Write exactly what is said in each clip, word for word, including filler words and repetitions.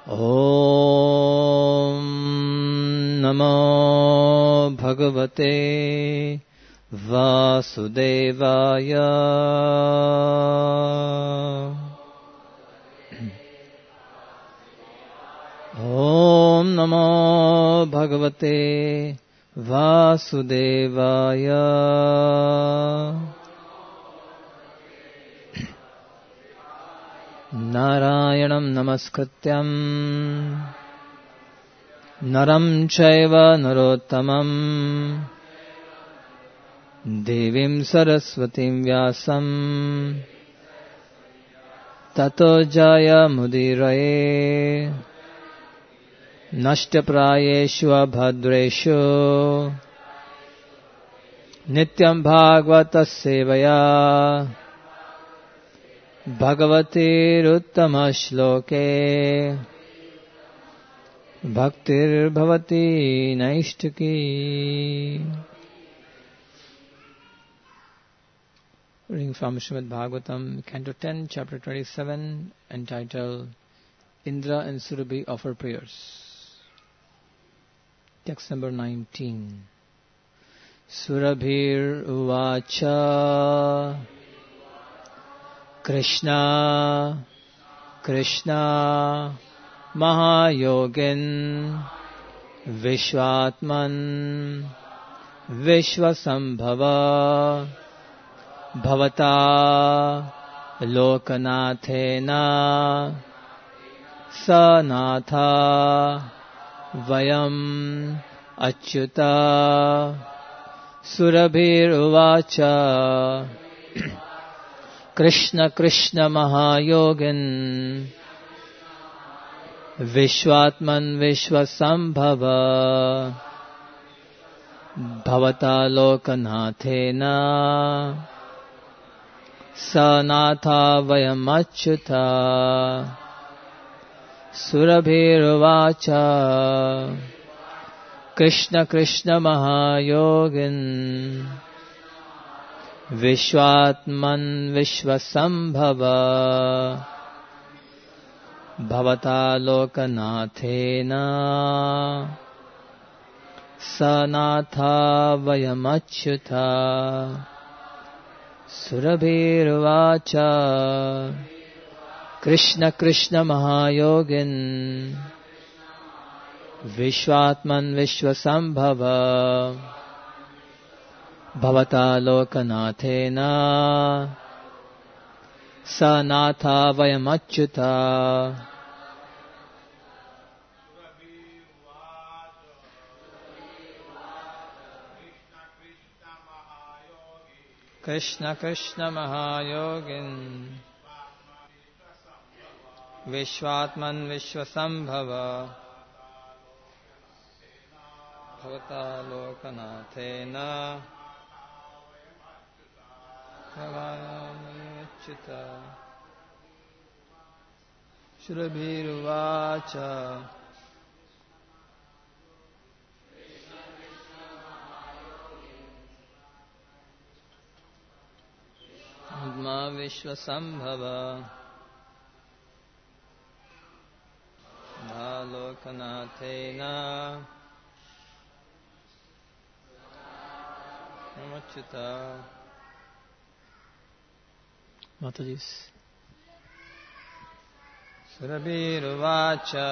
ॐ नमो भगवते वासुदेवाय। ॐ नमो भगवते वासुदेवाय। नारायणं नमस्कृत्यं नरं चैव नरोत्तमं देवीं सरस्वतीं व्यासं ततो जयमुदीरये। नष्टप्रायेषु अभद्रेषु नित्यं भागवतः सेवया भगवतीरुत्तमश्लोके भक्तिर्भवति नैष्ठिकी। Reading from Srimad Bhagavatam, Canto ten, Chapter twenty-seven, entitled Indra and Surabhi Offer Prayers. Text number nineteen. Surabhir uvacha Krishna Krishna Mahayogin Vishwatman Vishwasambhava Bhavata Lokanathena Sanatha Vayam Achyuta. Surabhir uvacha Krishna Krishna Mahayogin Vishwatman Vishwasambhava Bhavata Lokanathena Sanatha Vayamachyuta. Surabhiruvacha Krishna Krishna Mahayogin Vishwatman Vishwasambhava Bhavata Lokanathena Sanatha Vayamachyuta. Surabhiruvacha Krishna Krishna Mahayogin Vishwatman Vishwasambhava Bhavata Lokanathena Sanatha Vayamachyuta. Krishna Krishna Mahayogin Vishwatman Vishwasambhava Bhavata Lokanathena Vayamachyuta. Surabhiruvacha Adma Vishwasambhava Bhalokanathena Vayamachyuta. Matajis. Surabhiruvacha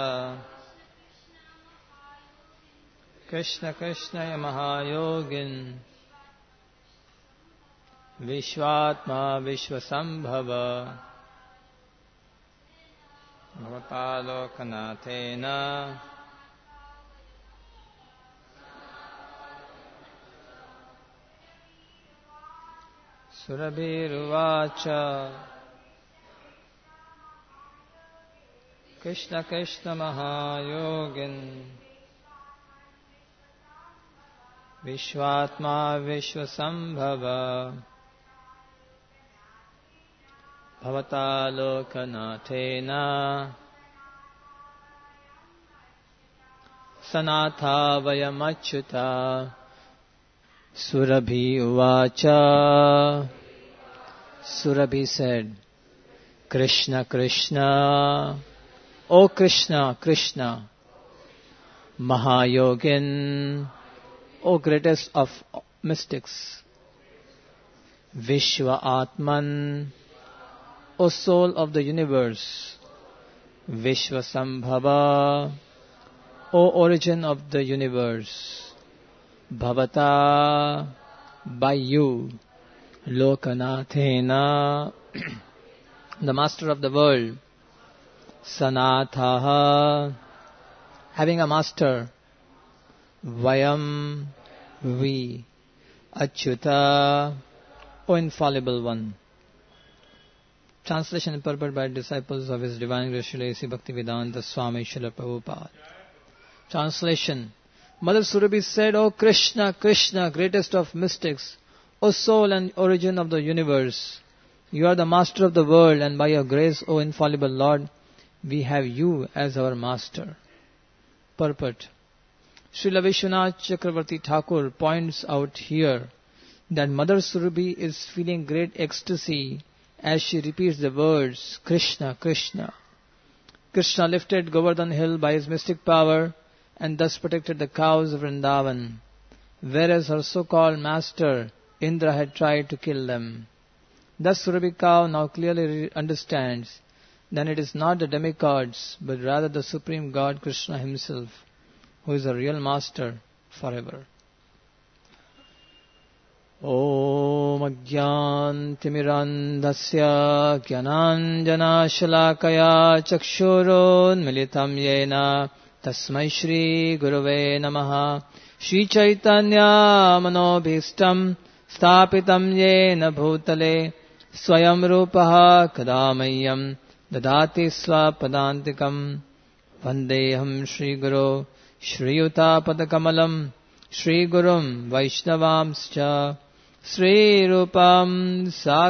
Krishna Krishna Mahayogin Vishwatma Vishwasambhava Bhavata Lokanathena Surabhiruvacha Krishna Krishna Mahayogin Vishwatma Vishwasambhava Bhavata Lokanathena Sanatha Vayamachyuta. Surabhi uvacha. Surabhi said, Krishna Krishna O Krishna, Krishna, Mahayogin, O greatest of mystics, Vishwa Atman, O soul of the universe, Vishwa Sambhava, O origin of the universe, Bhavata, by you, Lokanathena, the master of the world, Sanathaha, having a master, Vayam, we, Achyuta, O infallible one. Translation and purport by disciples of His Divine Grace Srila A C Bhaktivedanta Swami Srila Prabhupada. Translation. Mother Surabhi said, O Krishna, Krishna, greatest of mystics, O soul and origin of the universe, you are the master of the world, and by your grace, O infallible Lord, we have you as our master. Purport. Srila Vishwanath Chakravarti Thakur points out here that Mother Surabhi is feeling great ecstasy as she repeats the words, Krishna, Krishna. Krishna lifted Govardhan hill by his mystic power and thus protected the cows of Vrindavan, whereas her so-called master, Indra, had tried to kill them. Thus Surabhi cow now clearly understands that it is not the demigods, but rather the Supreme God Krishna himself, who is the real master forever. Om Ajnantimirandhasya Gyananjana Shalakaya Chakshuron Militam Yena Tasmai Shri Gurave Namaha Shri Chaitanya Manobhistam Sthapitam Yena Bhutale Swayam Rupaha Kadamayam Dadati Swapadantikam Vandeham Shri Guru Shri Yuta Padakamalam Shri Gurum Vaishnavamscha Sri Rupam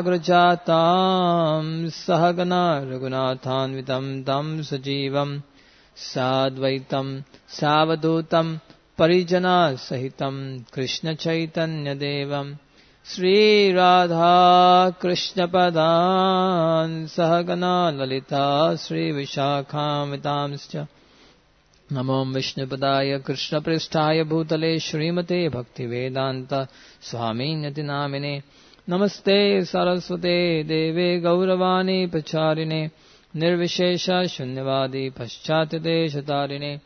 Sagrajatam Sahagana Raghunathanvitam Tam Sajivam Sadvaitam Savadutam Parijana Sahitam Krishna Chaitanya Devam Sri Radha Krishna Padan Sahagana Lalita Sri Vishakhamvitamscha Namo Vishnupadaya Krishna Pristhaya Bhutale Srimate Bhaktivedanta Swaminyati Namine Namaste Saraswate Deve Gauravani Pacharine Nirvishesha Shunyavadi Paschatide Shatarine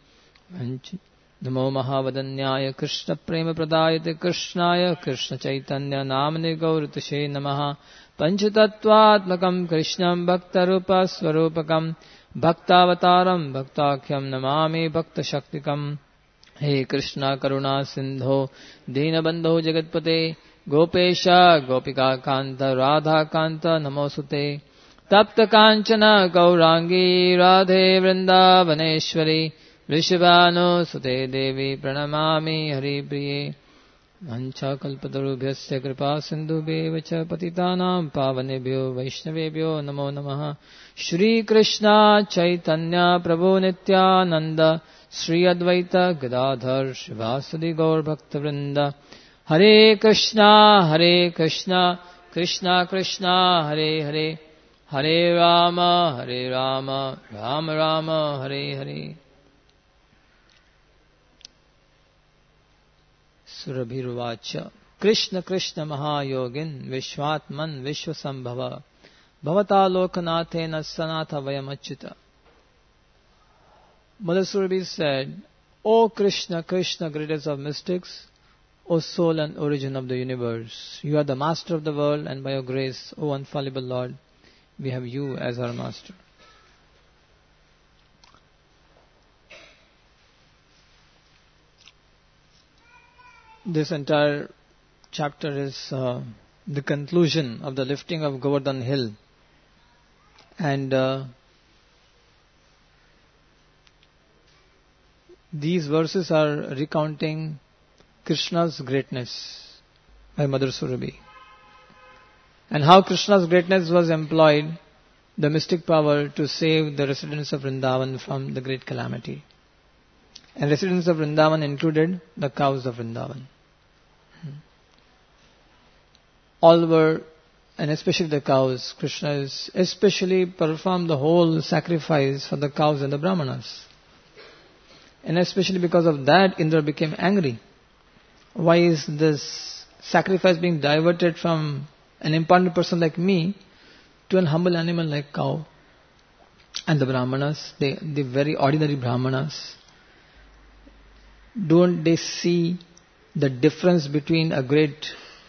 Namo Mahavadanyaya Krishna Prema Pradayate Krishnaya Krishna Chaitanya Namane Gauratashe Namaha Panchatattvatmakam Krishnam Bhaktarupa Swarupakam Bhaktavataram Bhaktakhyam Namami Bhakta Shaktikam He Krishna Karuna Sindho Dinabandho Jagatpate Gopesha Gopika Kanta Radha Kanta Namosute Tapta Kanchana Gaurangi Radhe Vrindavaneshwari Vrishabhanu Sute Devi Pranamami Hari Priye Vancha Kalpatarubhyasya Kripa Sindhubheva Cha Patitanam Pavanebhyo Vaishnavebhyo Namo Namaha Shri Krishna Chaitanya Prabhu Nityananda Shri Advaita Gadadhar Shivasadi Gaur Bhakta Vrinda Hare Krishna Hare Krishna Krishna Krishna Hare Hare Hare Rama Hare Rama Rama Rama Hare Hare. Surabhiruvacha Krishna Krishna Mahayogin Vishwatman Vishwasambhava Bhavata Lokanathena Sanatha Vayamachyuta. Mother Surabhi said, O Krishna, Krishna, greatest of mystics, O soul and origin of the universe, you are the master of the world, and by your grace, O infallible Lord, we have you as our master. This entire chapter is uh, the conclusion of the lifting of Govardhan hill. And uh, these verses are recounting Krishna's greatness by Mother Surabhi. And how Krishna's greatness was employed, the mystic power, to save the residents of Vrindavan from the great calamity. And residents of Vrindavan included the cows of Vrindavan. All were and especially the cows. Krishna is especially performed the whole sacrifice for the cows and the brahmanas. And especially because of that, Indra became angry. Why is this sacrifice being diverted from an important person like me to an humble animal like cow? And the brahmanas, they, the very ordinary brahmanas, don't they see the difference between a great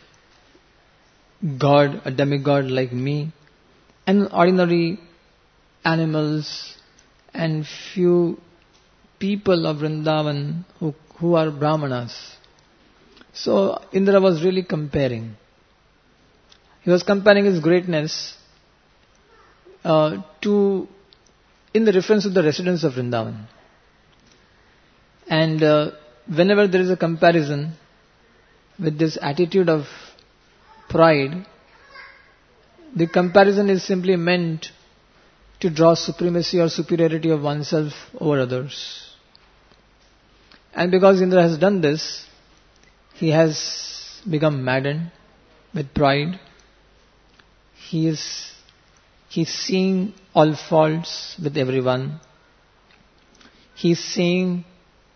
god, a demigod like me, and ordinary animals and few people of Vrindavan who, who are brahmanas? So Indra was really comparing. He was comparing his greatness uh, to, in the reference to the residents of Vrindavan. And uh, whenever there is a comparison with this attitude of pride, the comparison is simply meant to draw supremacy or superiority of oneself over others. And because Indra has done this, he has become maddened with pride. He is he's seeing all faults with everyone. He's seeing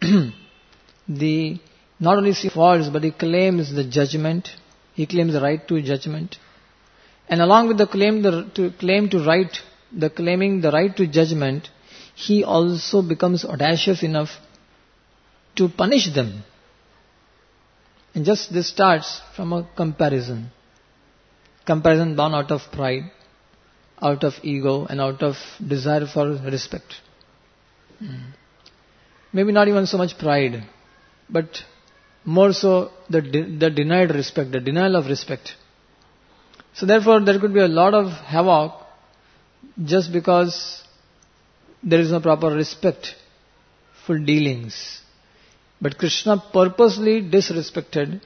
the not only see faults, but he claims the judgment. He claims the right to judgment, and along with the claim the to claim to right the claiming the right to judgment, he also becomes audacious enough to punish them. And just this starts from a comparison. Comparison born out of pride, out of ego, and out of desire for respect. Hmm. Maybe not even so much pride, but more so the de- the denied respect, the denial of respect. So therefore there could be a lot of havoc just because there is no proper respectful dealings. But Krishna purposely disrespected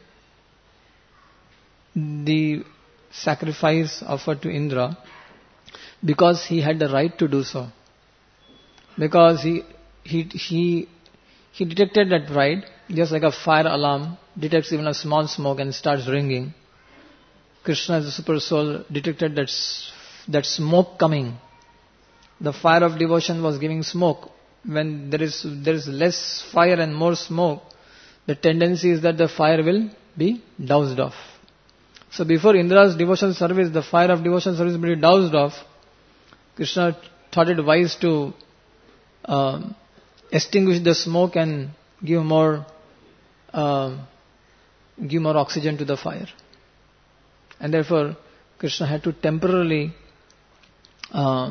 the sacrifice offered to Indra because he had the right to do so. Because he he he he detected that pride, just like a fire alarm detects even a small smoke and starts ringing. Krishna as a super soul detected that that smoke coming. The fire of devotion was giving smoke. When there is there is less fire and more smoke, the tendency is that the fire will be doused off. So before Indra's devotional service, the fire of devotional service will be doused off. Krishna thought it wise to uh, extinguish the smoke and give more uh, give more oxygen to the fire. And therefore, Krishna had to temporarily uh,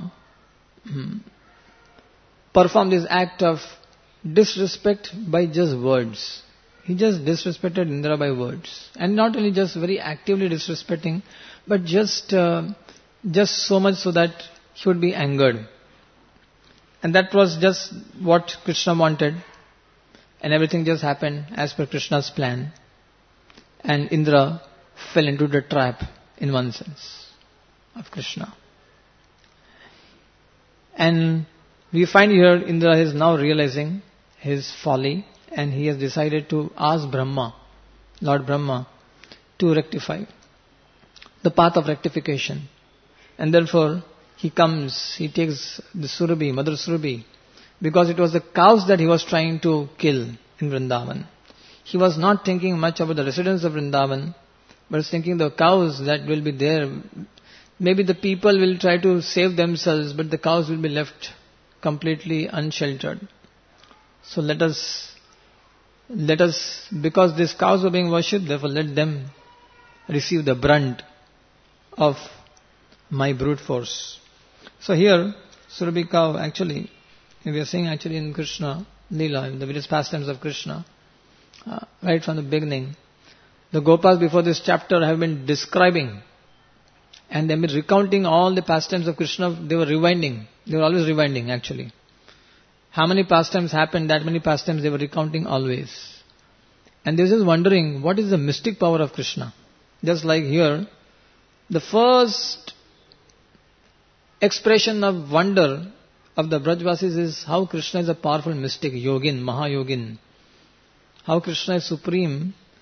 perform this act of disrespect by just words. He just disrespected Indra by words. And not only just very actively disrespecting, but just uh, just so much so that he would be angered. And that was just what Krishna wanted. And everything just happened as per Krishna's plan. And Indra fell into the trap, in one sense, of Krishna. And we find here Indra is now realizing his folly, and he has decided to ask Brahma, Lord Brahma, to rectify the path of rectification. And therefore he comes, he takes the Surabhi, Mother Surabhi, because it was the cows that he was trying to kill in Vrindavan. He was not thinking much about the residents of Vrindavan, but was thinking the cows that will be there. Maybe the people will try to save themselves, but the cows will be left completely unsheltered. So let us, let us, because these cows were being worshipped, therefore let them receive the brunt of my brute force. So here, Surabhi cow actually, we are saying actually in Krishna Leela, in the various pastimes of Krishna, uh, right from the beginning, the Gopas before this chapter have been describing and they have been recounting all the pastimes of Krishna. They were rewinding. They were always rewinding actually. How many pastimes happened, that many pastimes they were recounting always. And they were just wondering, what is the mystic power of Krishna? Just like here, the first expression of wonder of the Brajvasis is how Krishna is a powerful mystic, yogin, Mahayogin. How Krishna is supreme.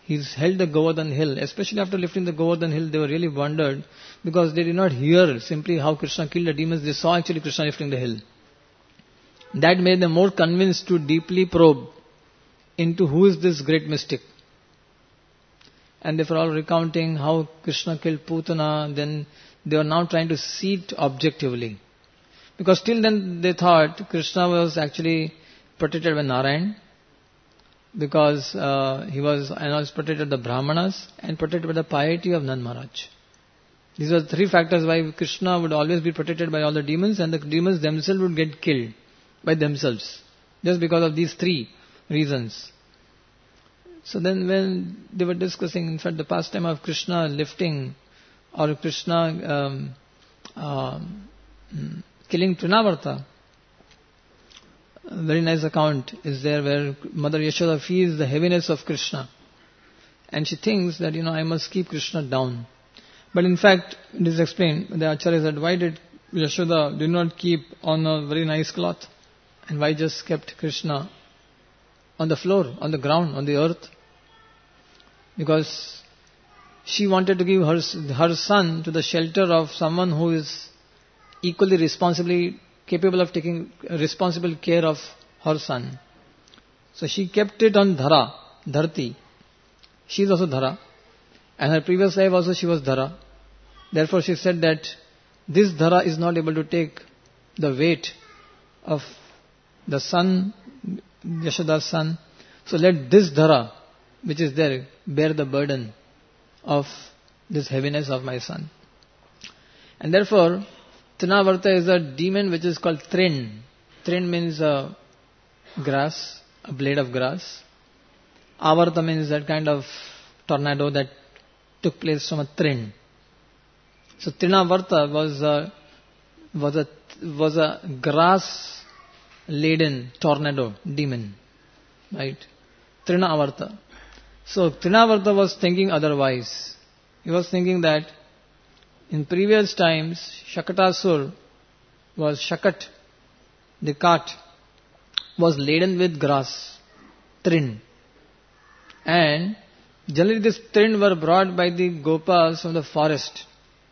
he's held the Govardhan hill. Especially after lifting the Govardhan hill, they were really wondered because they did not hear simply how Krishna killed the demons. They saw actually Krishna lifting the hill. That made them more convinced to deeply probe into who is this great mystic. And they were all recounting how Krishna killed Putana. Then they were now trying to see it objectively. Because till then they thought Krishna was actually protected by Narayan. Because uh, he was, and was protected by the Brahmanas and protected by the piety of Nand Maharaj. These are three factors why Krishna would always be protected by all the demons, and the demons themselves would get killed by themselves. Just because of these three reasons. So then when they were discussing, in fact, the pastime of Krishna lifting or Krishna um, uh, killing Trinavarta, a very nice account is there where Mother Yashoda feels the heaviness of Krishna. And she thinks that, you know, I must keep Krishna down. But in fact, it is explained, the Acharya said, why did Yashoda did not keep on a very nice cloth? And why just kept Krishna on the floor, on the ground, on the earth? Because she wanted to give her, her son to the shelter of someone who is equally responsibly capable of taking responsible care of her son. So she kept it on Dhara, Dharti. She is also Dhara. And her previous life also she was Dhara. Therefore she said that this Dhara is not able to take the weight of the son, Yashoda's son. So let this Dhara, which is there, bear the burden of this heaviness of my son. And therefore, Trinavarta is a demon which is called Trin. Trin means a grass, a blade of grass. Avarta means that kind of tornado that took place from a Trin. So Trinavarta was a, was a, was a grass-laden tornado demon. Right? Trinavarta. So Trinavarta was thinking otherwise. He was thinking that in previous times, Shakatasur was Shakat, the cart, was laden with grass, trin. And generally this trin were brought by the Gopas from the forest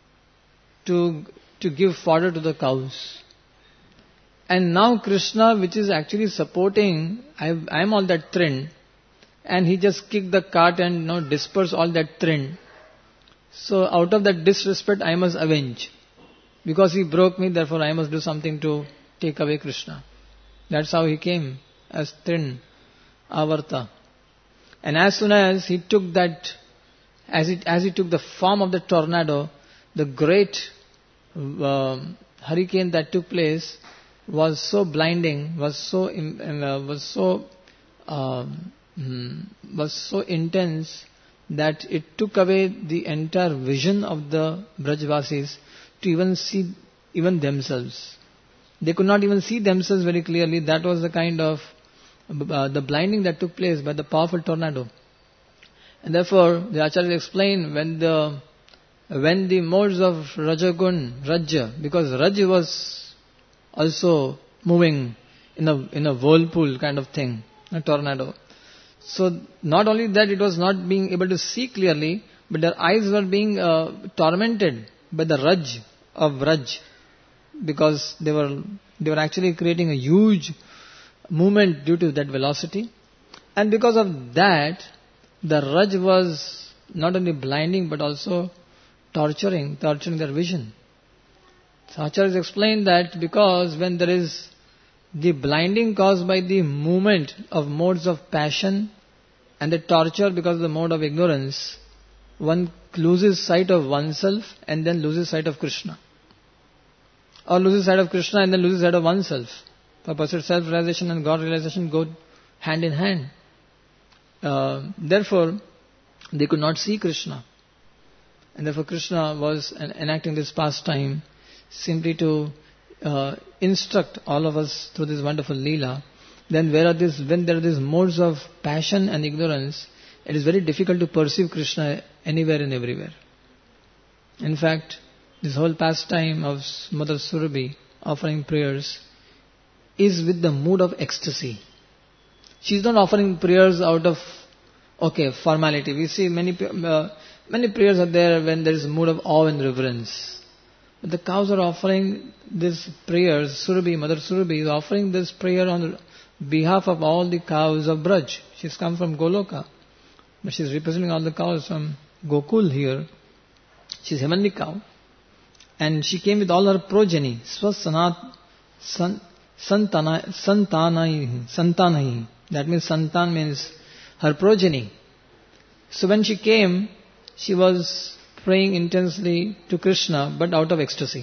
to, to give fodder to the cows. And now Krishna, which is actually supporting, I am all that trin, and he just kicked the cart and you know, dispersed all that trin. So out of that disrespect, I must avenge. Because he broke me, therefore I must do something to take away Krishna. That's how he came, as Trin, Avarta. And as soon as he took that, as it as he took the form of the tornado, the great uh, hurricane that took place was so blinding, was so uh, was so uh, was so intense that it took away the entire vision of the Brajvasis to even see even themselves. They could not even see themselves very clearly. That was the kind of uh, the blinding that took place by the powerful tornado. And therefore, the Acharyas explain when the when the modes of Rajagun, Rajya, because Raj was also moving in a in a whirlpool kind of thing, a tornado. So not only that, it was not being able to see clearly, but their eyes were being uh, tormented by the Raj of Raj, because they were they were actually creating a huge movement due to that velocity, and because of that, the Raj was not only blinding but also torturing, torturing their vision. So Acharyas explained that because when there is the blinding caused by the movement of modes of passion and the torture because of the mode of ignorance, one loses sight of oneself and then loses sight of Krishna. Or loses sight of Krishna and then loses sight of oneself. For pursuit, self-realization and God realization go hand in hand. Uh, therefore, they could not see Krishna. And therefore Krishna was enacting this pastime simply to uh, instruct all of us through this wonderful Leela. Then where are this, when there are these modes of passion and ignorance, it is very difficult to perceive Krishna anywhere and everywhere. In fact, this whole pastime of Mother Surabhi offering prayers is with the mood of ecstasy. She is not offering prayers out of Okay, formality. We see many uh, many prayers are there when there is a mood of awe and reverence. But the cows are offering these prayers. Surabhi, Mother Surabhi is offering this prayer on behalf of all the cows of Braj. She's come from Goloka, but she's representing all the cows from Gokul here. She's Heavenly cow. And she came with all her progeny. Swasanat san, santana, santanai, santanai. That means santan means her progeny. So when she came, she was praying intensely to Krishna, but out of ecstasy.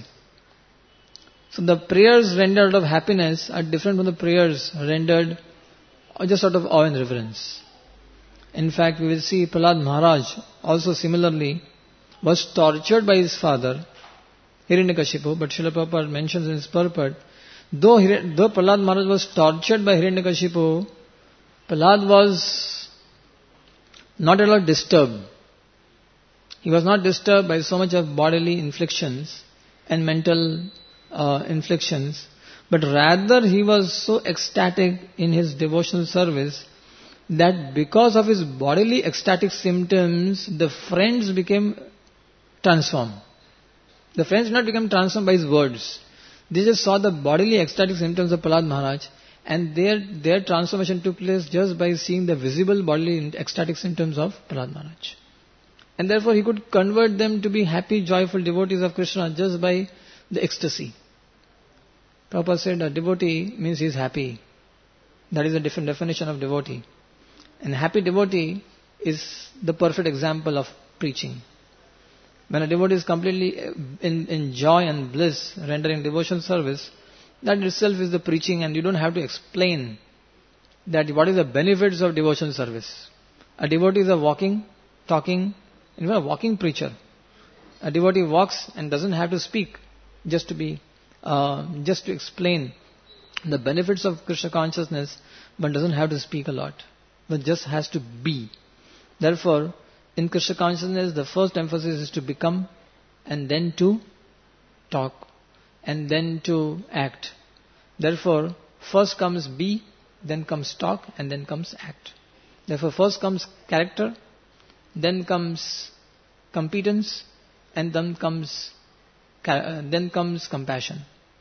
So the prayers rendered out of happiness are different from the prayers rendered just out of awe and reverence. In fact, we will see Prahlad Maharaj also similarly was tortured by his father, Hiranyakashipu, but Srila Prabhupada mentions in his purport, though, though Prahlad Maharaj was tortured by Hiranyakashipu, Prahlad was not at all disturbed. He was not disturbed by so much of bodily inflictions and mental uh, inflictions, but rather he was so ecstatic in his devotional service that because of his bodily ecstatic symptoms, the friends became transformed. The friends did not become transformed by his words. They just saw the bodily ecstatic symptoms of Prahlad Maharaj, and their, their transformation took place just by seeing the visible bodily ecstatic symptoms of Prahlad Maharaj. And therefore he could convert them to be happy, joyful devotees of Krishna just by the ecstasy. Prabhupada said a devotee means he is happy. That is a different definition of devotee. And happy devotee is the perfect example of preaching. When a devotee is completely in, in joy and bliss, rendering devotional service, that itself is the preaching, and you don't have to explain that what is the benefits of devotional service. A devotee is a walking, talking, even a walking preacher. A devotee walks and doesn't have to speak just to be, uh, just to explain the benefits of Krishna consciousness, but doesn't have to speak a lot, but just has to be. Therefore, in Krishna consciousness, the first emphasis is to become, and then to talk, and then to act. Therefore, first comes be, then comes talk, and then comes act. Therefore, first comes character, then comes competence, and then comes uh, then comes compassion.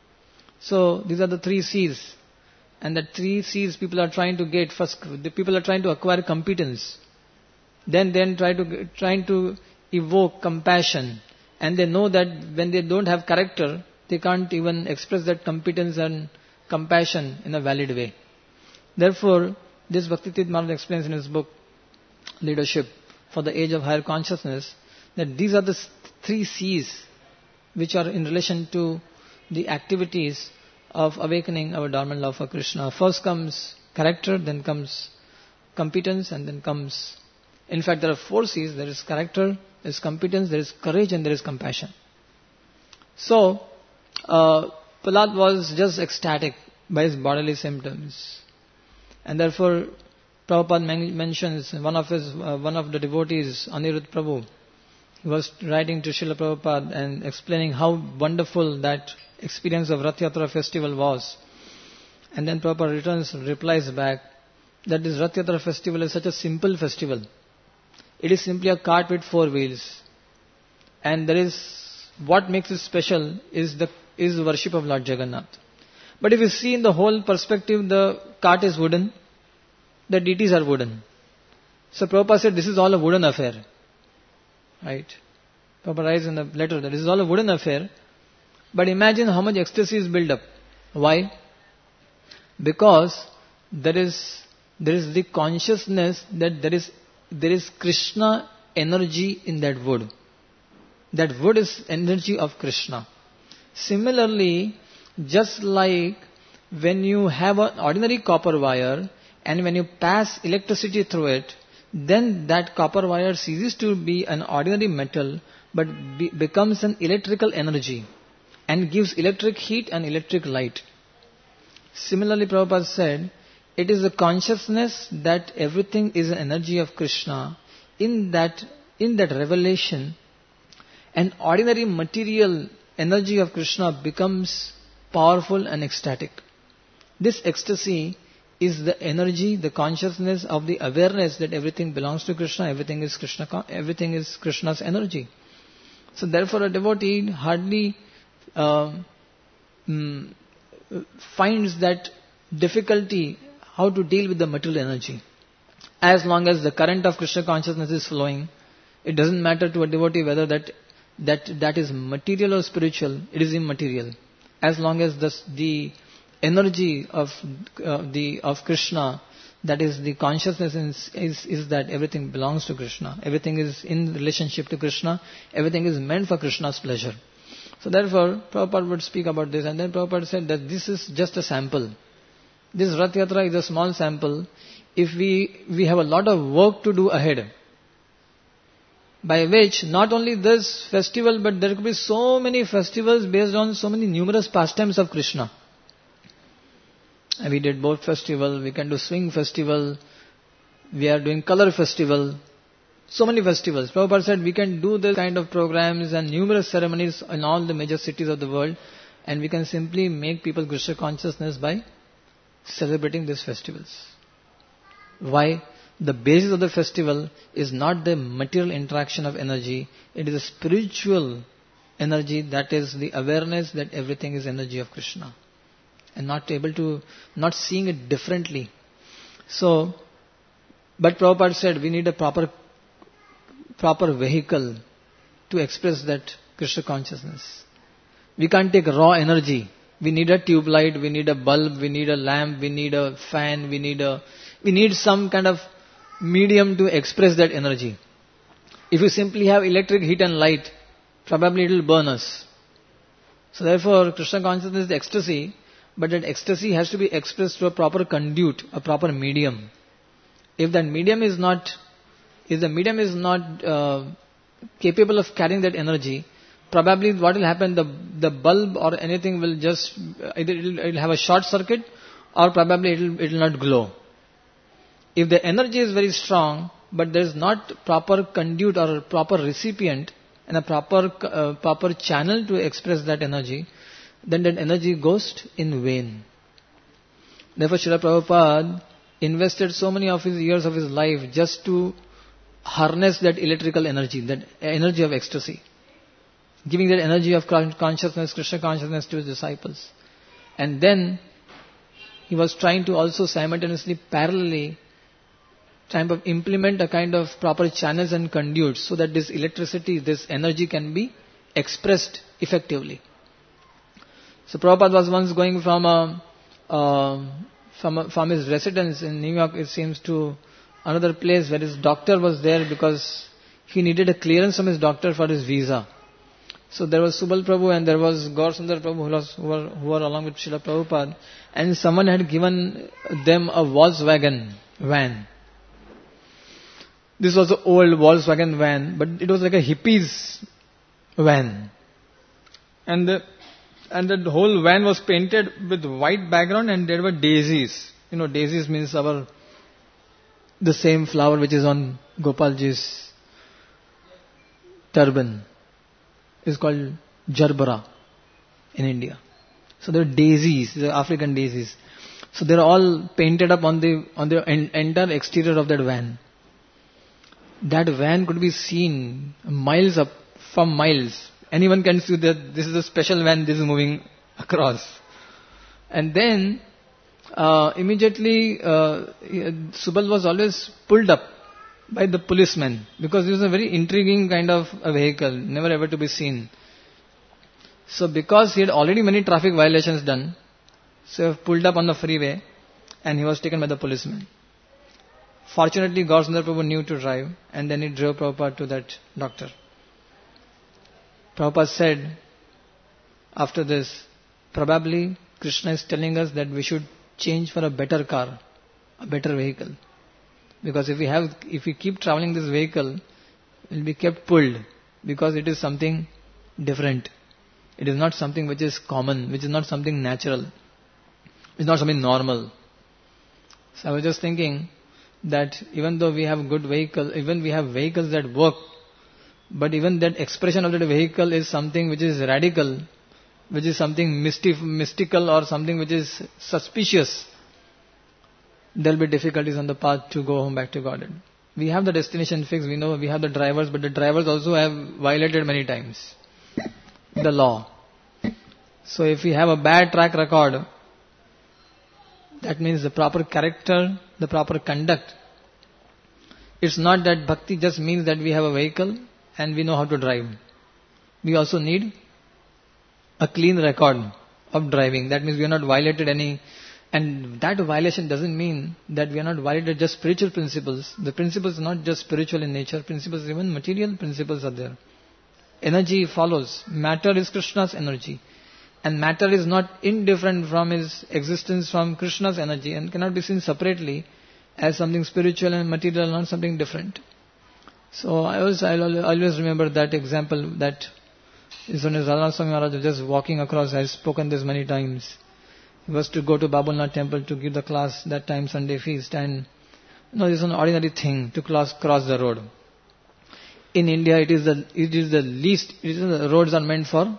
So these are the three C's, and the three C's people are trying to get. First, the people are trying to acquire competence. Then then try to trying to evoke compassion, and they know that when they don't have character, they can't even express that competence and compassion in a valid way. Therefore, this Bhakti-Tirtha Maharaj explains in his book Leadership for the Age of Higher Consciousness that these are the three C's which are in relation to the activities of awakening our dormant love for Krishna. First comes character, then comes competence, and then comes... In fact, there are four C's. There is character, there is competence, there is courage, and there is compassion. So, uh, Prahlad was just ecstatic by his bodily symptoms. And therefore, Prabhupada men- mentions one of his, uh, one of the devotees, Anirudh Prabhu, he was writing to Srila Prabhupada and explaining how wonderful that experience of Rath Yatra festival was. And then Prabhupada returns, replies back that this Rath Yatra festival is such a simple festival. It is simply a cart with four wheels. And there is, what makes it special is the is worship of Lord Jagannath. But if you see in the whole perspective, the cart is wooden, the deities are wooden. So Prabhupada said this is all a wooden affair. Right? Prabhupada writes in the letter that this is all a wooden affair. But imagine how much ecstasy is built up. Why? Because there is there is the consciousness that there is there is Krishna energy in that wood. That wood is energy of Krishna. Similarly, just like when you have an ordinary copper wire and when you pass electricity through it, then that copper wire ceases to be an ordinary metal but be, becomes an electrical energy and gives electric heat and electric light. Similarly, Prabhupada said, it is the consciousness that everything is an energy of Krishna. In that, in that revelation, an ordinary material energy of Krishna becomes powerful and ecstatic. This ecstasy is the energy, the consciousness of the awareness that everything belongs to Krishna, everything is Krishna, everything is Krishna's energy. So therefore a devotee hardly uh, mm, finds that difficulty how to deal with the material energy. As long as the current of Krishna consciousness is flowing, it doesn't matter to a devotee whether that that that is material or spiritual, it is immaterial. As long as the, the energy of uh, the of Krishna, that is the consciousness is, is, is that everything belongs to Krishna, everything is in relationship to Krishna, everything is meant for Krishna's pleasure. So therefore, Prabhupada would speak about this, and then Prabhupada said that this is just a sample. This Rath Yatra is a small sample. If we, we have a lot of work to do ahead, by which not only this festival, but there could be so many festivals based on so many numerous pastimes of Krishna. And we did boat festival, we can do swing festival, we are doing color festival, so many festivals. Prabhupada said we can do this kind of programs and numerous ceremonies in all the major cities of the world, and we can simply make people Krishna consciousness by celebrating these festivals. Why? The basis of the festival is not the material interaction of energy, it is a spiritual energy, that is the awareness that everything is energy of Krishna. And not able to, not seeing it differently. So, but Prabhupada said we need a proper, proper vehicle to express that Krishna consciousness. We can't take raw energy. We need a tube light, we need a bulb, we need a lamp, we need a fan, we need a, we need some kind of medium to express that energy. If you simply have electric heat and light, probably it will burn us. So therefore, Krishna consciousness is ecstasy, but that ecstasy has to be expressed through a proper conduit, a proper medium. If that medium is not, if the medium is not uh, capable of carrying that energy, probably what will happen, the the bulb or anything will just, either it will, it will have a short circuit, or probably it will, it will not glow. If the energy is very strong, but there is not proper conduit or proper recipient and a proper uh, proper channel to express that energy, then that energy goes in vain. Therefore, Srila Prabhupada invested so many of his years of his life just to harness that electrical energy, that energy of ecstasy, giving that energy of consciousness, Krishna consciousness to his disciples. And then he was trying to also simultaneously, parallelly, trying to implement a kind of proper channels and conduits so that this electricity, this energy can be expressed effectively. So Prabhupada was once going from a, uh, from a, from his residence in New York, it seems, to another place where his doctor was there because he needed a clearance from his doctor for his visa. So there was Subal Prabhu and there was Gaur Sundar Prabhu who, was, who, were, who were along with Srila Prabhupada, and someone had given them a Volkswagen van. This was an old Volkswagen van, but it was like a hippie's van. And the, and the whole van was painted with white background and there were daisies. You know, daisies means our, the same flower which is on Gopalji's turban. It's called Jarbara in India. So there are daisies, the African daisies. So they're all painted up on the, on the en- entire exterior of that van. That van could be seen miles up, from miles. Anyone can see that this is a special van, this is moving across. And then, uh, immediately, uh, Subal was always pulled up by the policeman, because it was a very intriguing kind of a vehicle, never ever to be seen. So because he had already many traffic violations done, so he pulled up on the freeway and he was taken by the policeman. Fortunately, Gaur Sundar Prabhu knew to drive, and then he drove Prabhupada to that doctor. Prabhupada said, after this, probably Krishna is telling us that we should change for a better car, a better vehicle. Because if we have, if we keep traveling this vehicle, it will be kept pulled, because it is something different. It is not something which is common, which is not something natural. It's not something normal. So I was just thinking that even though we have good vehicle, even we have vehicles that work, but even that expression of that vehicle is something which is radical, which is something mystic, mystical or something which is suspicious. there will be difficulties on the path to go home back to Godhead. We have the destination fixed, we know we have the drivers, but the drivers also have violated many times the law. So if we have a bad track record, that means the proper character, the proper conduct. It's not that bhakti just means that we have a vehicle and we know how to drive. We also need a clean record of driving. That means we are not violated any, and that violation doesn't mean that we are not violated just spiritual principles. The principles are not just spiritual in nature, principles, even material principles are there. Energy follows. Matter is Krishna's energy. And matter is not indifferent from his existence from Krishna's energy and cannot be seen separately as something spiritual and material, not something different. So I always, I always remember that example that is when Radha Swami Maharaj was just walking across. I have spoken this many times. He was to go to Babulnath temple to give the class that time, Sunday feast, and you know, it's an ordinary thing to cross, cross the road. In India, it is the it is the least. It is the roads are meant for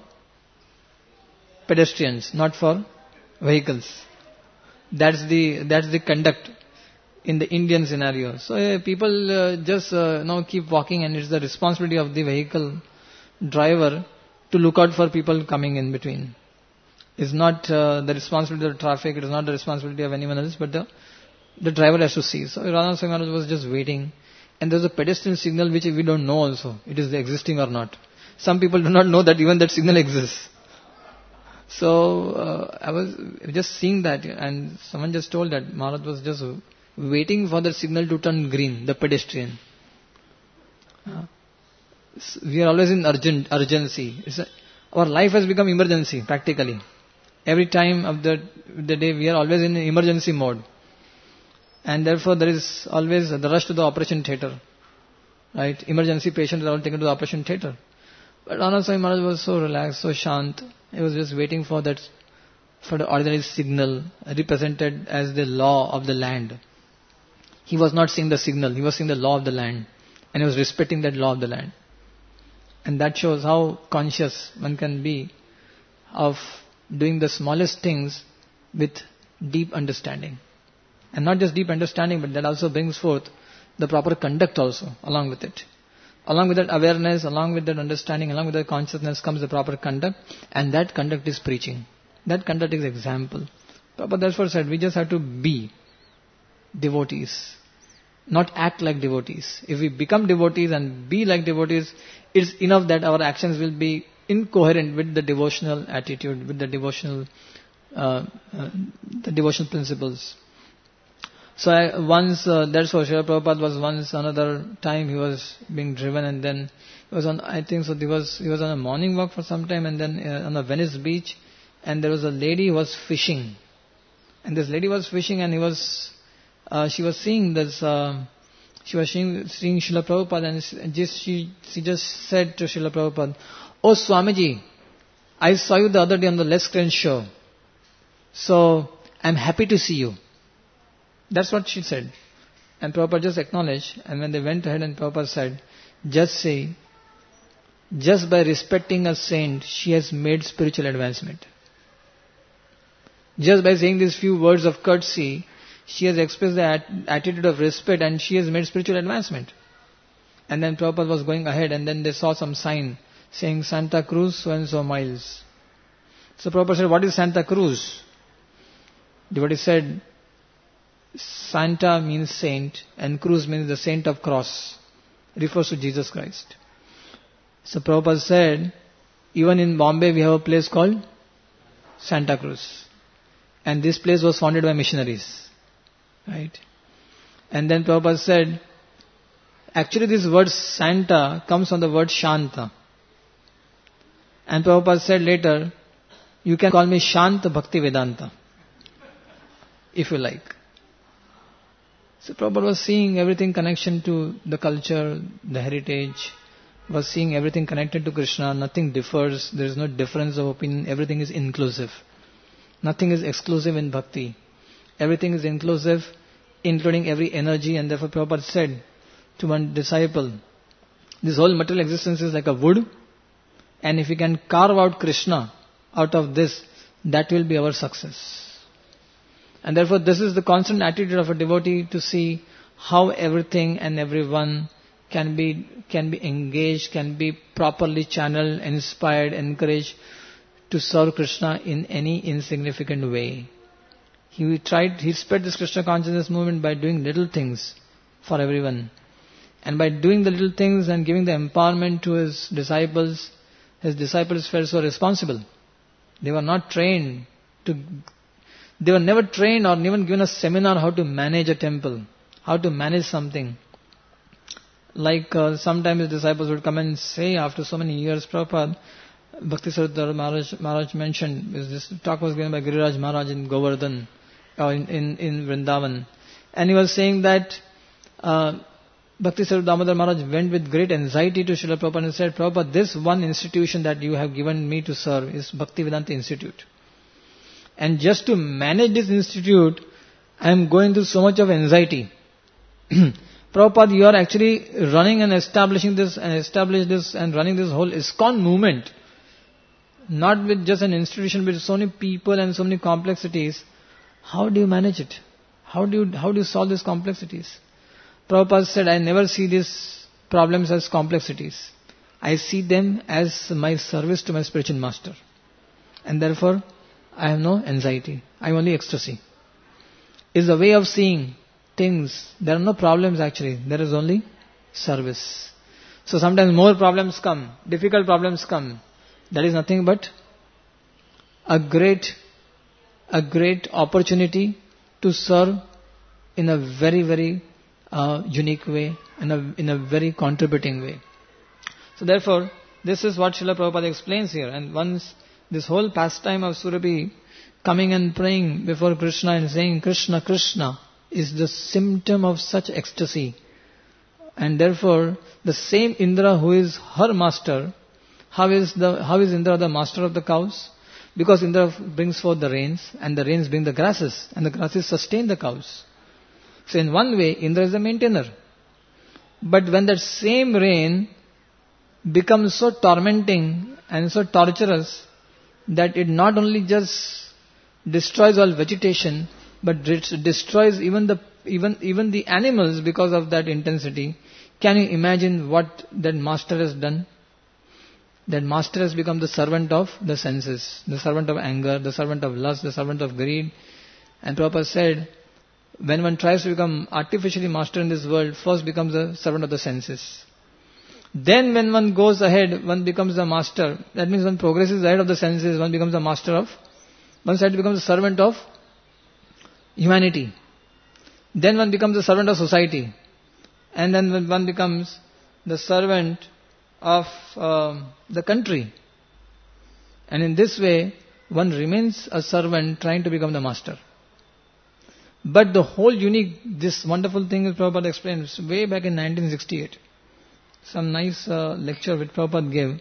pedestrians, not for vehicles. That's the that's the conduct in the Indian scenario. So uh, people uh, just uh, now keep walking, and it's the responsibility of the vehicle driver to look out for people coming in between. It's not uh, the responsibility of the traffic. It is not the responsibility of anyone else, but the the driver has to see. So Radha Swami Maharaj was just waiting, and there's a pedestrian signal which we don't know also. It is existing or not. Some people do not know that even that signal exists. So uh, I was just seeing that, and someone just told that Maharaj was just waiting for the signal to turn green, the pedestrian. Uh, we are always in urgent urgency. It's a, our life has become emergency practically. Every time of the the day we are always in emergency mode, and therefore there is always the rush to the operation theatre. Right, emergency patients are all taken to the operation theatre. But Radha Swami Maharaj was so relaxed, so shant. He was just waiting for that, for the ordinary signal represented as the law of the land. He was not seeing the signal, he was seeing the law of the land, and he was respecting that law of the land. And that shows how conscious one can be of doing the smallest things with deep understanding. And not just deep understanding, but that also brings forth the proper conduct also along with it. Along with that awareness, along with that understanding, along with that consciousness comes the proper conduct, and that conduct is preaching. That conduct is example. Prabhupada therefore said, we just have to be devotees, not act like devotees. If we become devotees and be like devotees, it's enough that our actions will be incoherent with the devotional attitude, with the devotional, uh, uh, the devotional principles. So I, once, uh, that's what Srila Prabhupada was once, another time he was being driven, and then he was on, I think so, he was, he was on a morning walk for some time, and then uh, on a Venice beach, and there was a lady who was fishing. And this lady was fishing, and he was, uh, she was seeing this, uh, she was seeing, seeing Srila Prabhupada, and just, she, she just said to Srila Prabhupada, "Oh Swamiji, I saw you the other day on the Les Crane show. So, I'm happy to see you." That's what she said. And Prabhupada just acknowledged, and when they went ahead and Prabhupada said, just say, just by respecting a saint, she has made spiritual advancement. Just by saying these few words of courtesy, she has expressed the at- attitude of respect, and she has made spiritual advancement. And then Prabhupada was going ahead, and then they saw some sign saying Santa Cruz so and so miles. So Prabhupada said, what is Santa Cruz? Devotee said, Santa means saint, and Cruz means the saint of cross. Refers to Jesus Christ. So Prabhupada said, even in Bombay we have a place called Santa Cruz. And this place was founded by missionaries. Right? And then Prabhupada said, actually this word Santa comes from the word Shanta. And Prabhupada said later, you can call me Shanta Bhakti Vedanta, if you like. So Prabhupada was seeing everything connection to the culture, the heritage, was seeing everything connected to Krishna, nothing differs, there is no difference of opinion, everything is inclusive. Nothing is exclusive in bhakti. Everything is inclusive, including every energy, and therefore Prabhupada said to one disciple, this whole material existence is like a wood, and if we can carve out Krishna out of this, that will be our success. And therefore this is the constant attitude of a devotee, to see how everything and everyone can be can be engaged, can be properly channeled, inspired, encouraged to serve Krishna in any insignificant way. He tried, he spread this Krishna consciousness movement by doing little things for everyone. And by doing the little things and giving the empowerment to his disciples, his disciples felt so responsible. They were not trained to, they were never trained or even given a seminar how to manage a temple, how to manage something. Like uh, sometimes the disciples would come and say after so many years, Prabhupada, Bhakti Sarada Maharaj, Maharaj mentioned, this talk was given by Giriraj Maharaj in Govardhan, or in, in, in Vrindavan. And he was saying that uh, Bhakti Sarada Damodar Maharaj went with great anxiety to Srila Prabhupada and said, Prabhupada, this one institution that you have given me to serve is Bhakti Vedanta Institute. And just to manage this institute, I am going through so much of anxiety. Prabhupada, you are actually running and establishing this and establish this and running this whole ISKCON movement. Not with just an institution, but with so many people and so many complexities. How do you manage it? How do you, how do you solve these complexities? Prabhupada said, I never see these problems as complexities. I see them as my service to my spiritual master. And therefore, I have no anxiety. I have only ecstasy. It's a way of seeing things. There are no problems actually. There is only service. So sometimes more problems come, difficult problems come. That is nothing but a great, a great opportunity to serve in a very, very uh, unique way, in a, in a very contributing way. So therefore, this is what Srila Prabhupada explains here. And once this whole pastime of Surabhi coming and praying before Krishna and saying Krishna, Krishna is the symptom of such ecstasy. And therefore, the same Indra who is her master, how is the how is Indra the master of the cows? Because Indra brings forth the rains, and the rains bring the grasses, and the grasses sustain the cows. So in one way, Indra is the maintainer. But when that same rain becomes so tormenting and so torturous that it not only just destroys all vegetation, but it destroys even the even even the animals because of that intensity, can you imagine what that master has done? That master has become the servant of the senses, the servant of anger, the servant of lust, the servant of greed. And Prabhupada said, when one tries to become artificially master in this world, first becomes the servant of the senses. Then when one goes ahead, one becomes the master. That means one progresses ahead of the senses, one becomes the master of, one side becomes the servant of humanity. Then one becomes the servant of society. And then when one becomes the servant of uh, the country. And in this way, one remains a servant trying to become the master. But the whole unique, this wonderful thing is Prabhupada explained way back in nineteen sixty-eight. Some nice uh, lecture which Prabhupada gave.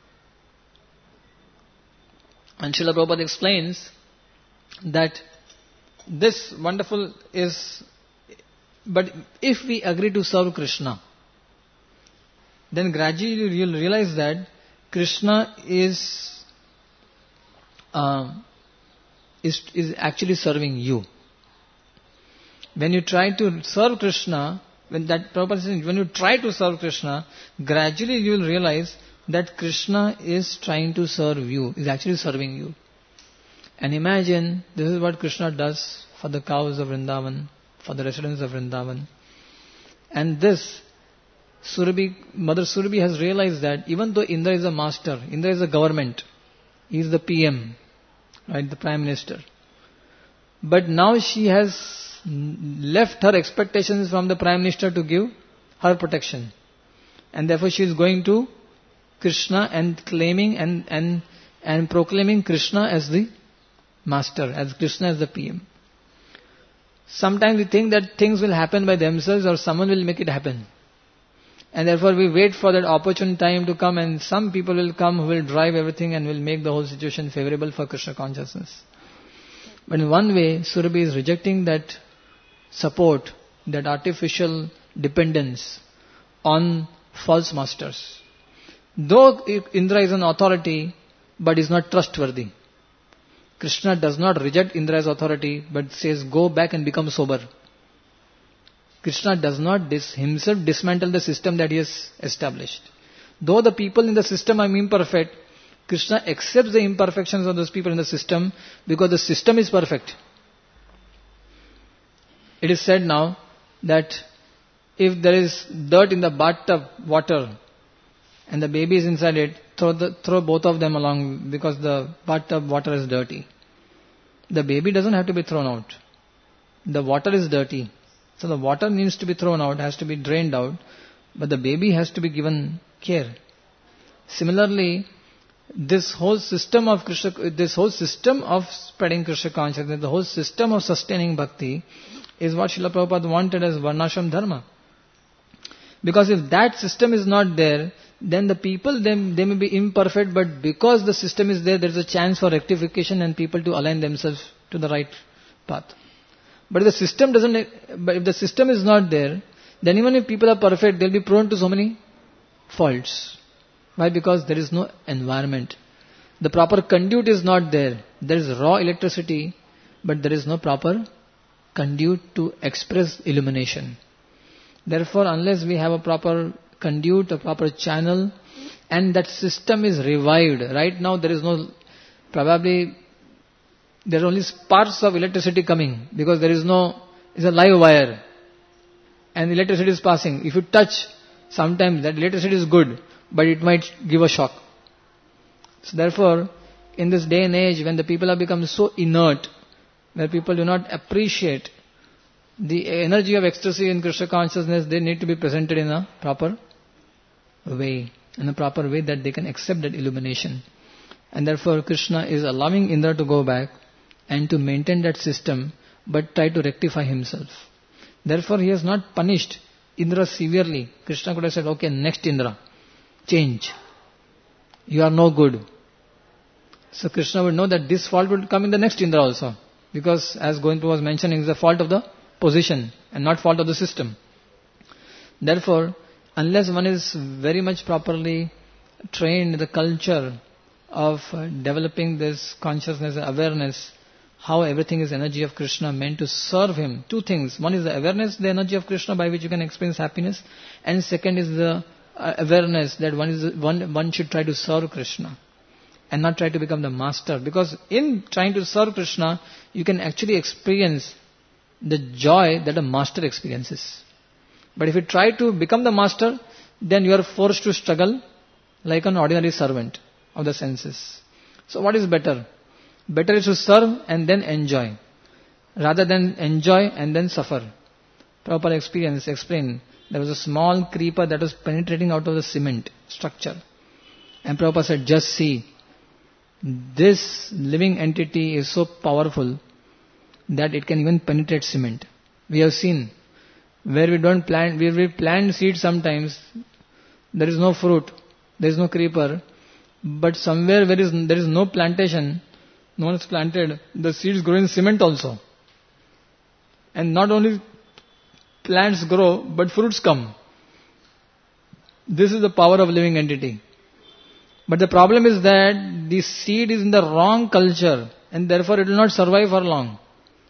And Srila Prabhupada explains that this wonderful is, but if we agree to serve Krishna, then gradually you'll realize that Krishna is, uh, is, is actually serving you. When you try to serve Krishna, when that Prabhupada says, when you try to serve Krishna, gradually you will realize that Krishna is trying to serve you, is actually serving you. And imagine, this is what Krishna does for the cows of Vrindavan, for the residents of Vrindavan. And this, Surabhi, Mother Surabhi has realized that even though Indra is a master, Indra is a government, he is the P M, right, the Prime Minister. But now she has left her expectations from the Prime Minister to give her protection. And therefore she is going to Krishna and claiming and, and, and proclaiming Krishna as the master, as Krishna as the P M. Sometimes we think that things will happen by themselves or someone will make it happen. And therefore we wait for that opportune time to come, and some people will come who will drive everything and will make the whole situation favorable for Krishna consciousness. But in one way, Surabhi is rejecting that support, that artificial dependence on false masters. Though Indra is an authority, but is not trustworthy. Krishna does not reject Indra's authority, but says, go back and become sober. Krishna does not dis- himself dismantle the system that he has established. Though the people in the system are imperfect, Krishna accepts the imperfections of those people in the system because the system is perfect. It is said now that if there is dirt in the bathtub water and the baby is inside it, throw, the, throw both of them along because the bathtub water is dirty. The baby doesn't have to be thrown out. The water is dirty. So the water needs to be thrown out, has to be drained out, but the baby has to be given care. Similarly, this whole system of Krishna, this whole system of spreading Krishna consciousness, the whole system of sustaining bhakti is what Srila Prabhupada wanted as Varnashram Dharma. Because if that system is not there, then the people, they, they may be imperfect, but because the system is there, there is a chance for rectification and people to align themselves to the right path. But if the system doesn't, but if the system is not there, then even if people are perfect, they'll be prone to so many faults. Why? Because there is no environment. The proper conduit is not there. There is raw electricity, but there is no proper conduit to express illumination. Therefore, unless we have a proper conduit, a proper channel, and that system is revived. Right now there is no, probably there are only sparks of electricity coming because there is no, it's a live wire and electricity is passing. If you touch, sometimes that electricity is good, but it might give a shock. So therefore, in this day and age when the people have become so inert, where people do not appreciate the energy of ecstasy in Krishna consciousness, they need to be presented in a proper way, in a proper way that they can accept that illumination. And therefore Krishna is allowing Indra to go back and to maintain that system, but try to rectify himself. Therefore he has not punished Indra severely. Krishna could have said, okay, next Indra, change. You are no good. So Krishna would know that this fault would come in the next Indra also. Because as Govind Prabhu was mentioning, it's the fault of the position and not fault of the system. Therefore, unless one is very much properly trained in the culture of uh, developing this consciousness, awareness, how everything is energy of Krishna meant to serve him. Two things. One is the awareness, the energy of Krishna by which you can experience happiness. And second is the uh, awareness that one is one, one should try to serve Krishna and not try to become the master. Because in trying to serve Krishna, you can actually experience the joy that a master experiences. But if you try to become the master, then you are forced to struggle like an ordinary servant of the senses. So what is better? Better is to serve and then enjoy, rather than enjoy and then suffer. Prabhupada experience explained there was a small creeper that was penetrating out of the cement structure. And Prabhupada said, just see, this living entity is so powerful that it can even penetrate cement. We have seen where we don't plant, where we plant seeds sometimes, there is no fruit, there is no creeper, but somewhere where is, there is no plantation, no one is planted, the seeds grow in cement also. And not only plants grow, but fruits come. This is the power of living entity. But the problem is that the seed is in the wrong culture and therefore it will not survive for long.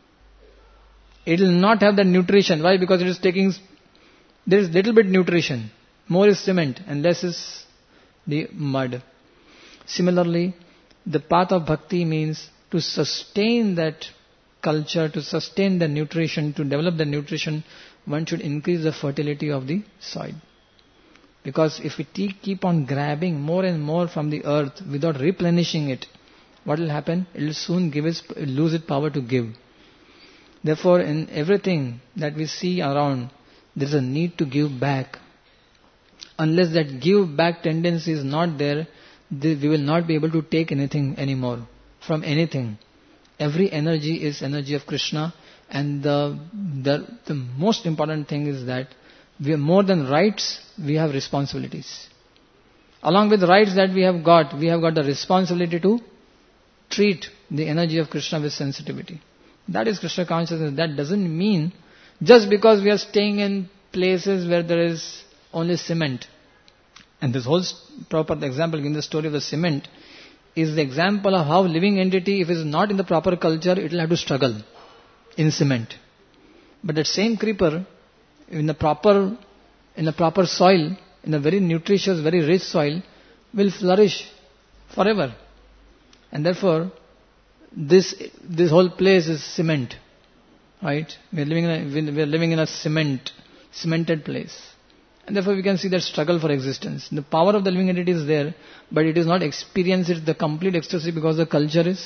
It will not have the nutrition. Why? Because it is taking, there is little bit nutrition. More is cement and less is the mud. Similarly, the path of bhakti means to sustain that culture, to sustain the nutrition, to develop the nutrition, one should increase the fertility of the soil. Because if we keep on grabbing more and more from the earth without replenishing it, what will happen? It will soon give its, lose its power to give. Therefore, in everything that we see around, there is a need to give back. Unless that give back tendency is not there, we will not be able to take anything anymore from anything. Every energy is energy of Krishna, and the, the, the most important thing is that we have more than rights, we have responsibilities. Along with the rights that we have got, we have got the responsibility to treat the energy of Krishna with sensitivity. That is Krishna consciousness. That doesn't mean just because we are staying in places where there is only cement. And this whole proper example, in the story of the cement, is the example of how living entity, if it is not in the proper culture, it will have to struggle in cement. But that same creeper, in the proper, in the proper soil, in a very nutritious, very rich soil, will flourish forever. And therefore, this this whole place is cement, right? We are living in a, we are living in a cement, cemented place. And therefore we can see that struggle for existence. The power of the living entity is there, but it is not experienced the complete ecstasy because the culture is,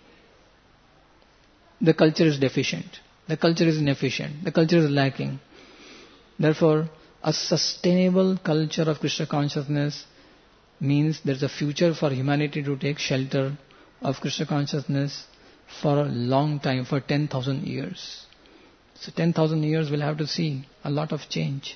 the culture is deficient. The culture is inefficient. The culture is lacking. Therefore, a sustainable culture of Krishna consciousness means there is a future for humanity to take shelter of Krishna consciousness for a long time, for ten thousand years. So ten thousand years we'll have to see a lot of change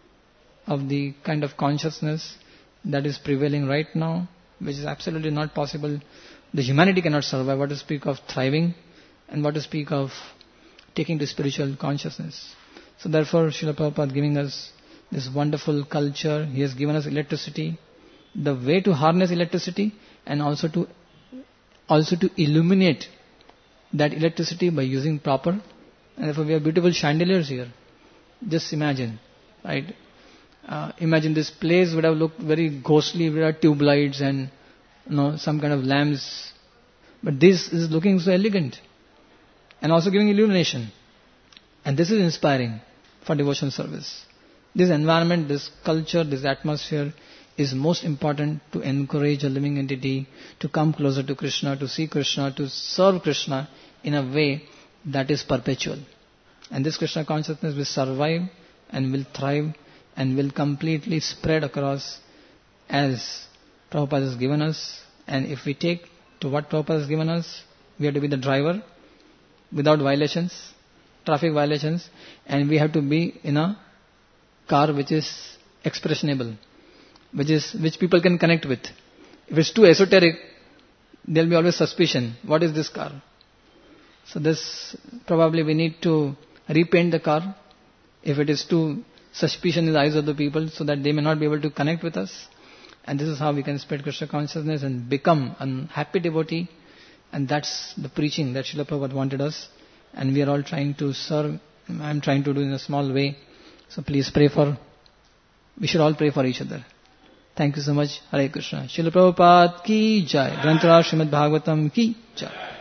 of the kind of consciousness that is prevailing right now, which is absolutely not possible. The humanity cannot survive. What to speak of thriving, and what to speak of taking to spiritual consciousness. So therefore, Srila Prabhupada giving us this wonderful culture. He has given us electricity, the way to harness electricity, and also to also to illuminate that electricity by using proper. And therefore, we have beautiful chandeliers here. Just imagine, right? Uh, imagine this place would have looked very ghostly with tube lights and, you know, some kind of lamps. But this is looking so elegant and also giving illumination. And this is inspiring for devotional service. This environment, this culture, this atmosphere is most important to encourage a living entity to come closer to Krishna, to see Krishna, to serve Krishna in a way that is perpetual. And this Krishna consciousness will survive and will thrive and will completely spread across as Prabhupada has given us. And if we take to what Prabhupada has given us, we have to be the driver without violations, traffic violations, and we have to be in a car which is expressionable, which is which people can connect with. If it's too esoteric, there will be always suspicion. What is this car? So this, probably we need to repaint the car if it is too suspicion in the eyes of the people, so that they may not be able to connect with us. And this is how we can spread Krishna consciousness and become a happy devotee. And that's the preaching that Srila Prabhupada wanted us. And we are all trying to serve. I am trying to do in a small way. So please pray for, we should all pray for each other. Thank you so much. Hare Krishna. Srila Prabhupada ki jai. Grantaraj Srimad Bhagavatam ki jai.